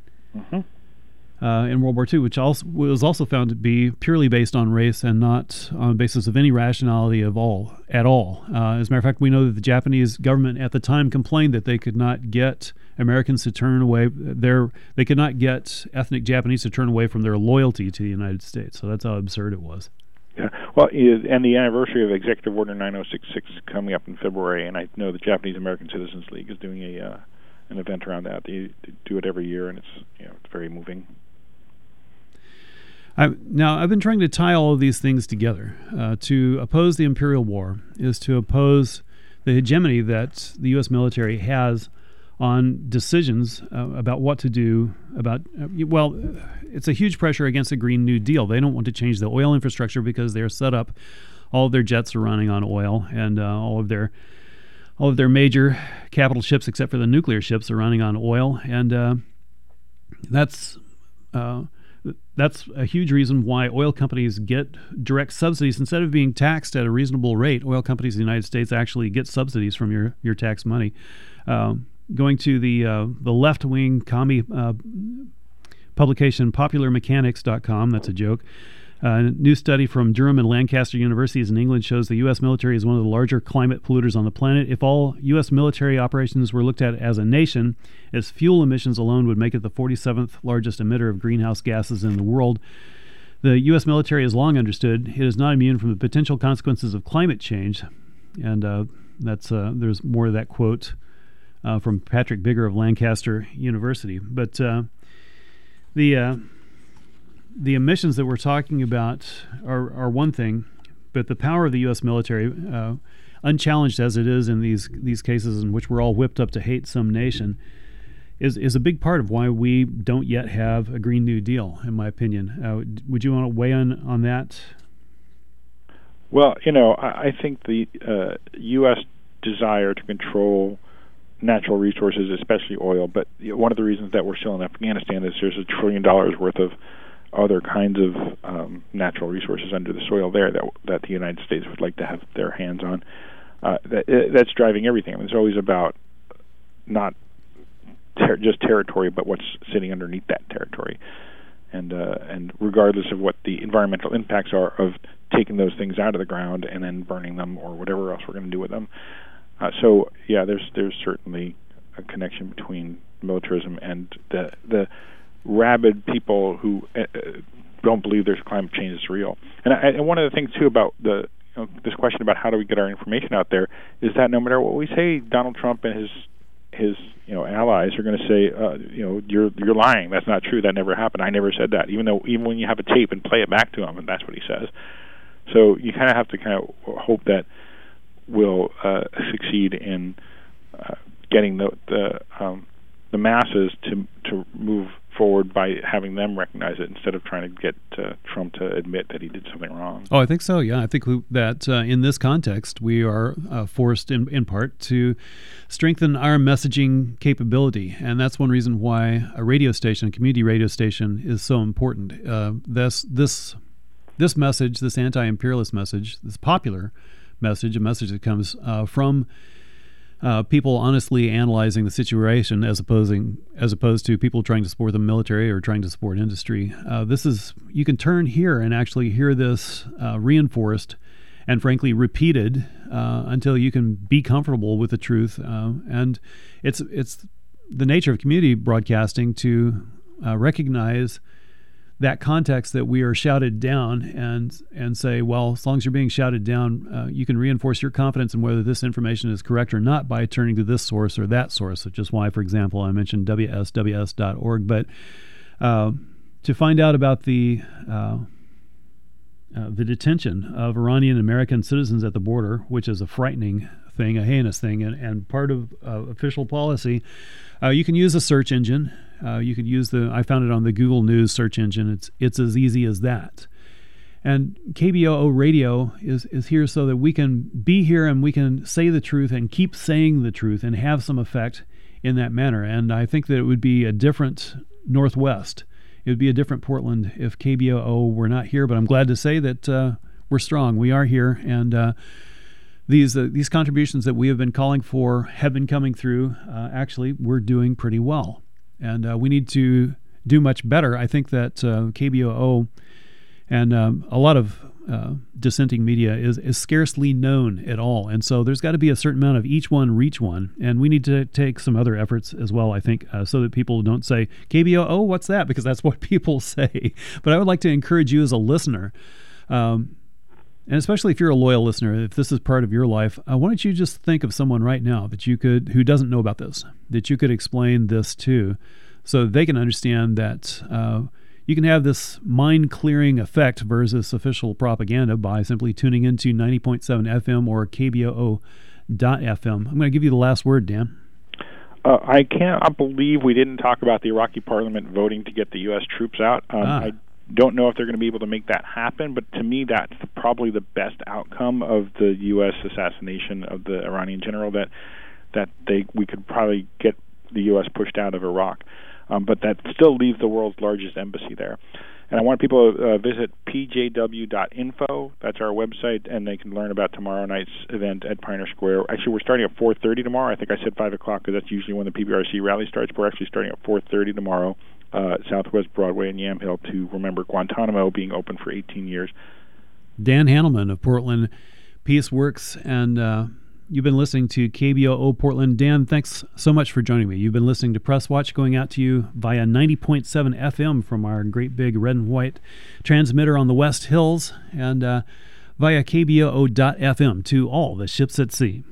in World War II, which was also found to be purely based on race and not on the basis of any rationality at all. As a matter of fact, we know that the Japanese government at the time complained that they could not get Americans to turn away they could not get ethnic Japanese to turn away from their loyalty to the United States. So that's how absurd it was. Yeah. Well, and the anniversary of Executive Order 9066 is coming up in February, and I know the Japanese American Citizens League is doing an event around that. They do it every year, and it's very moving. Now, I've been trying to tie all of these things together. To oppose the imperial war is to oppose the hegemony that the U.S. military has on decisions about what to do about, it's a huge pressure against the Green New Deal. They don't want to change the oil infrastructure because they're set up, all of their jets are running on oil, and all of their major capital ships, except for the nuclear ships, are running on oil, and that's a huge reason why oil companies get direct subsidies. Instead of being taxed at a reasonable rate, oil companies in the United States actually get subsidies from your tax money. Going to the left-wing commie publication popularmechanics.com, that's a joke. A new study from Durham and Lancaster universities in England shows the U.S. military is one of the larger climate polluters on the planet. If all U.S. military operations were looked at as a nation, its fuel emissions alone would make it the 47th largest emitter of greenhouse gases in the world. The U.S. military has long understood it is not immune from the potential consequences of climate change. And there's more of that quote from Patrick Bigger of Lancaster University. But the emissions that we're talking about are one thing, but the power of the U.S. military, unchallenged as it is in these cases in which we're all whipped up to hate some nation, is a big part of why we don't yet have a Green New Deal, in my opinion. Would you want to weigh in on that? Well, I think the U.S. desire to control natural resources, especially oil, but one of the reasons that we're still in Afghanistan is there's $1 trillion worth of other kinds of natural resources under the soil there that the United States would like to have their hands on. That's driving everything. I mean, it's always about not just territory, but what's sitting underneath that territory. And regardless of what the environmental impacts are of taking those things out of the ground and then burning them or whatever else we're going to do with them. So there's certainly a connection between militarism and the rabid people who don't believe there's climate change is real. And one of the things too about this question about how do we get our information out there is that no matter what we say, Donald Trump and his allies are going to say you're lying. That's not true. That never happened. I never said that. Even when you have a tape and play it back to him, and that's what he says. So you kind of have to hope that we'll succeed in getting the masses to move forward by having them recognize it instead of trying to get Trump to admit that he did something wrong. Oh, I think so, yeah. I think that in this context, we are forced in part to strengthen our messaging capability. And that's one reason why a radio station, a community radio station, is so important. This message, this anti-imperialist message, this popular message, a message that comes from people honestly analyzing the situation as opposed to people trying to support the military or trying to support industry. You can turn here and actually hear this reinforced and frankly repeated until you can be comfortable with the truth. And it's the nature of community broadcasting to recognize that context that we are shouted down and say, well, as long as you're being shouted down, you can reinforce your confidence in whether this information is correct or not by turning to this source or that source, which is why, for example, I mentioned WSWS.org. But to find out about the detention of Iranian American citizens at the border, which is a frightening thing, a heinous thing, and part of official policy, you can use a search engine. You could use I found it on the Google News search engine. It's as easy as that. And KBOO Radio is here so that we can be here and we can say the truth and keep saying the truth and have some effect in that manner. And I think that it would be a different Northwest. It would be a different Portland if KBOO were not here. But I'm glad to say that we're strong. We are here. And these contributions that we have been calling for have been coming through. Actually, we're doing pretty well. And we need to do much better. I think that KBOO and a lot of dissenting media is scarcely known at all. And so there's got to be a certain amount of each one reach one. And we need to take some other efforts as well, I think, so that people don't say, KBOO, what's that? Because that's what people say. But I would like to encourage you as a listener, and especially if you're a loyal listener, if this is part of your life, why don't you just think of someone right now that you could, who doesn't know about this, that you could explain this to, so they can understand that You can have this mind-clearing effect versus official propaganda by simply tuning into 90.7 FM or KBOO.FM. I'm going to give you the last word, Dan. I cannot believe we didn't talk about the Iraqi parliament voting to get the U.S. troops out. I don't know if they're going to be able to make that happen, but to me that's probably the best outcome of the U.S. assassination of the Iranian general, that we could probably get the U.S. pushed out of Iraq. But that still leaves the world's largest embassy there. And I want people to visit pjw.info. That's our website, and they can learn about tomorrow night's event at Pioneer Square. Actually, we're starting at 4:30 tomorrow. I think I said 5 o'clock because that's usually when the PBRC rally starts. We're actually starting at 4:30 tomorrow, Southwest Broadway in Yamhill, to remember Guantanamo being open for 18 years. Dan Hanelman of Portland Peace Works, and you've been listening to KBOO Portland. Dan, thanks so much for joining me. You've been listening to Press Watch, going out to you via 90.7 FM from our great big red and white transmitter on the West Hills, and via KBOO.FM to all the ships at sea.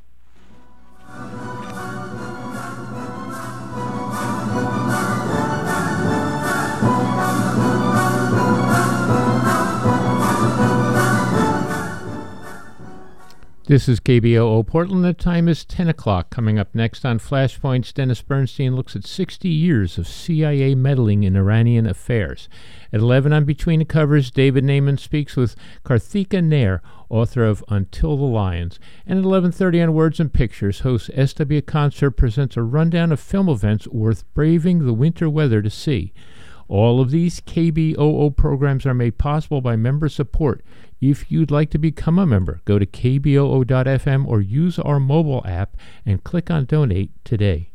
This is KBOO Portland. The time is 10 o'clock. Coming up next on Flashpoints, Dennis Bernstein looks at 60 years of CIA meddling in Iranian affairs. At 11 on Between the Covers, David Naiman speaks with Karthika Nair, author of Until the Lions. And at 11:30 on Words and Pictures, host S.W. Concert presents a rundown of film events worth braving the winter weather to see. All of these KBOO programs are made possible by member support. If you'd like to become a member, go to kboo.fm or use our mobile app and click on Donate today.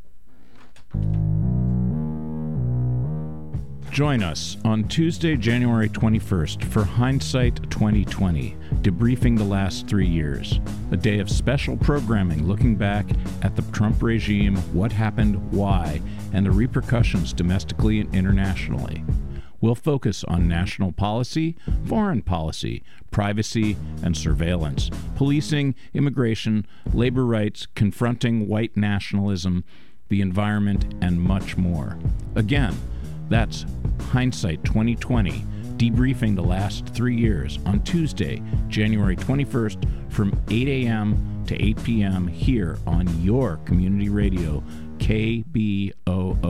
Join us on Tuesday, January 21st for Hindsight 2020, debriefing the last 3 years. A day of special programming looking back at the Trump regime, what happened, why, and the repercussions domestically and internationally. We'll focus on national policy, foreign policy, privacy and surveillance, policing, immigration, labor rights, confronting white nationalism, the environment, and much more. Again, that's Hindsight 2020, debriefing the last 3 years on Tuesday, January 21st from 8 a.m. to 8 p.m. here on your community radio, KBOO.